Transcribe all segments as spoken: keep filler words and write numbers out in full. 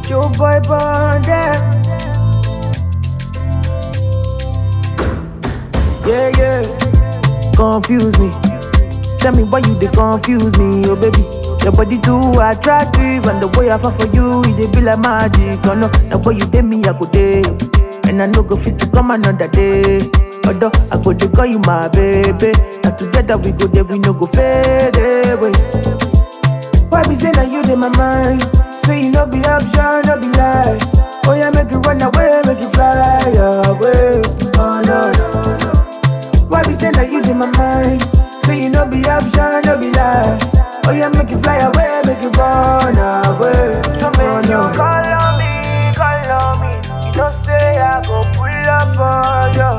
Joe boy bonded. Yeah, yeah. Confuse me. Tell me why you they confuse me, oh baby. Your body too attractive, and the way I fall for you, it dey be like magic. Oh no, the way you did me, I go day, and I no go fit to come another day. Although I go dey call you my baby, and together we go there, we no go fade away. Why be say that you in my mind? Say you no be option, no be lie. Oh yeah, make it run away, make it fly away. Oh no no no. Why be say that you in my mind? Say you no be option, no be lie. Oh yeah, make it fly away, make it run away. So make you call on me, call on me. You don't say I go pull up on you.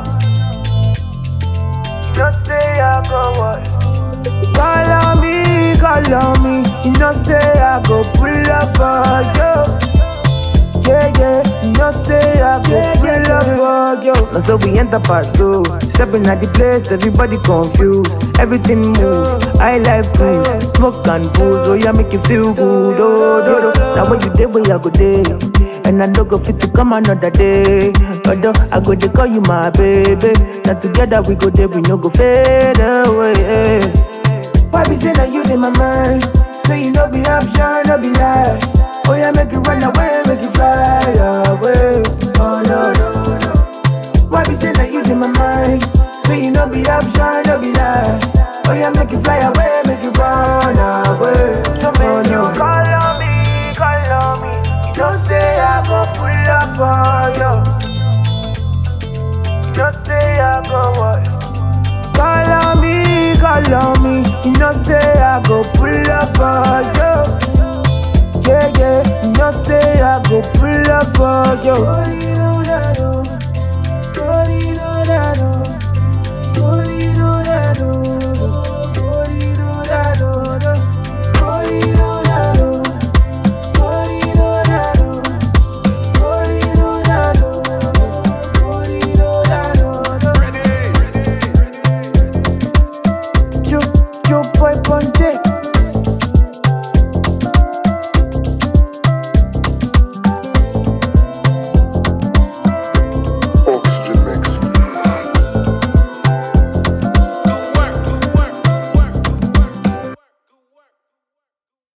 You don't say I go what? Call on me, call on me. You know say I go pull up for you. Yeah, yeah, you know say I go yeah, pull yeah, up yeah. for you. Now so we enter part two. Stepping at the place, everybody confused. Everything move, I like cruise. Smoke and booze, oh yeah, make you feel good. Oh, do, do. Now when you day, where I go day. And I no go fit to come another day. Although I go to call you my baby. Now together we go there, we no go fade away. Why be say that you in my mind? Say you no be option, no be lie. Oh yeah, make it run away, make it fly away. Oh no, no, no. Why be say that you in my mind? Say you no be option, no be lie. Oh yeah, make it fly away, make it run away. So make you call on me, call on me. You don't say I go pull up for you. You don't say I go what? Call on me, call on me. You know say I go pull up for